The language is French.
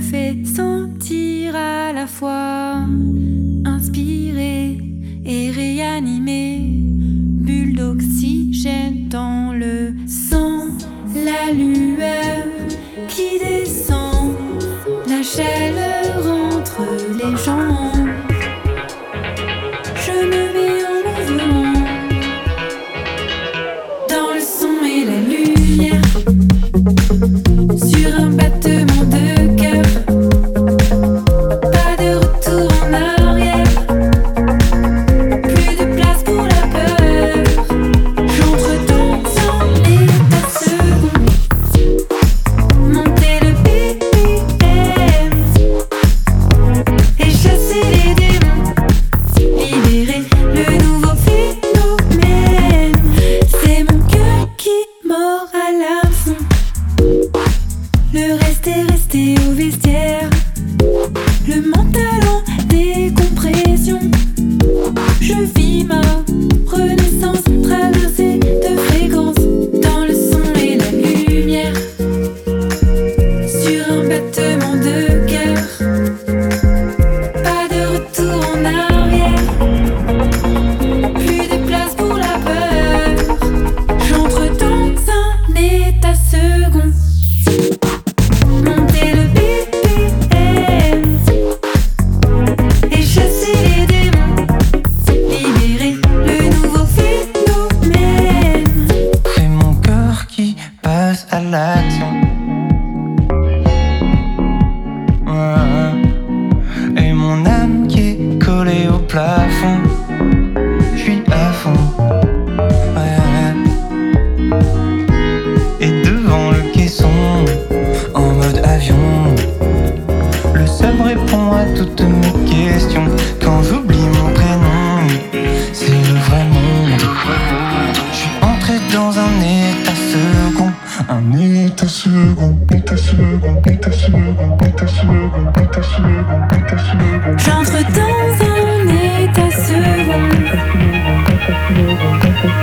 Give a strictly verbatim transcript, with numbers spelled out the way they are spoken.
fait sentir à la fois inspiré et réanimé. Bulle d'oxygène dans le sang, la lueur qui descend, la chaleur entre les jambes. Je me mets en mouvement dans le son et la lumière, sur un battement de cœur. Pas de retour en arrière, plus de place pour la peur. J'entre dans un état second, monter le B P M et chasser les démons, libérer le nouveau phénomène. C'est mon cœur qui mord à l'hameçon. Le reste est resté au vestiaire, le mental en décompression. Je vis ma renaissance traversée de fréquences, dans le son et la lumière, sur un battement de cœur. Pas de retour en arrière, plus de place pour la peur. J'entre dans un état second, monter le B P M et chasser les démons, libérer le nouveau phénomène. C'est mon cœur qui passe à l'action. Ouais. Et mon âme qui est collée au plafond. Je suis à fond. Ouais. Et devant le caisson, en mode avion, le sub répond à toutes mes questions. Quand j'oublie mon prénom, c'est le vrai monde. Je suis entré dans un état second, un état second, état second, état second, état second, état second, état second. J'entre dans un état second,